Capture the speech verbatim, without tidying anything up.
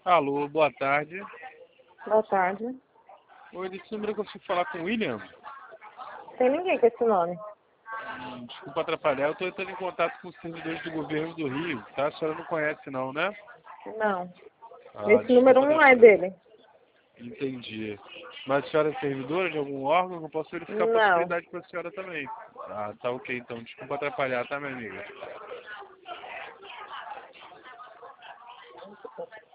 Alô, boa tarde. Boa tarde. Oi, desse número eu consigo falar com o William? Tem ninguém com esse nome. Hum, desculpa atrapalhar, eu estou entrando em contato com os servidores do governo do Rio, tá? A senhora não conhece não, né? Não. Ah, Esse desculpa número não é atrapalhar. dele. Entendi. Mas a senhora é servidora de algum órgão? Eu posso verificar a Não. possibilidade para a senhora também. Ah, tá ok então. Desculpa atrapalhar, tá, minha amiga?